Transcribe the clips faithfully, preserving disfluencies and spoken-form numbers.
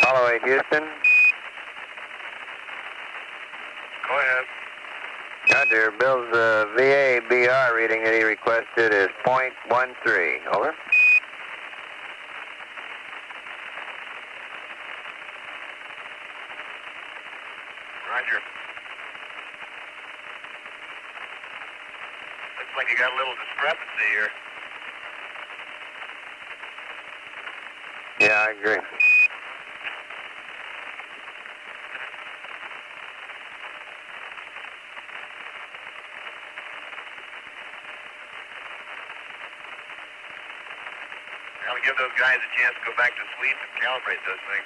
Apollo eight, Houston. Go ahead. Roger. Bill's uh, V A B R reading that he requested is point one three. Over. Roger. Looks like you got a little discrepancy here. Yeah, I agree. I'll give those guys a chance to go back to sleep and calibrate those things.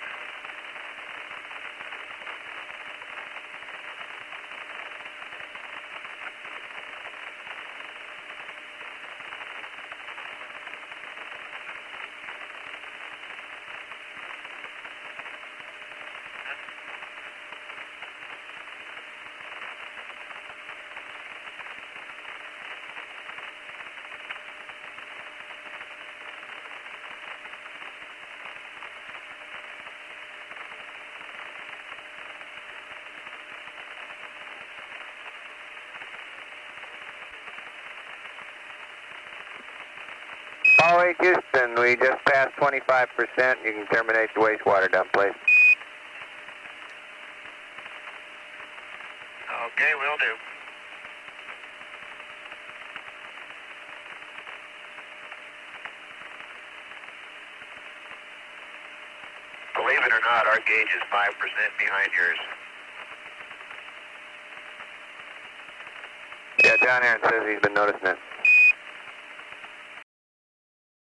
Apollo eight, Houston. We just passed twenty-five percent. You can terminate the wastewater dump, please. Okay, will do. Believe it or not, our gauge is five percent behind yours. Yeah, John Aaron says he's been noticing it.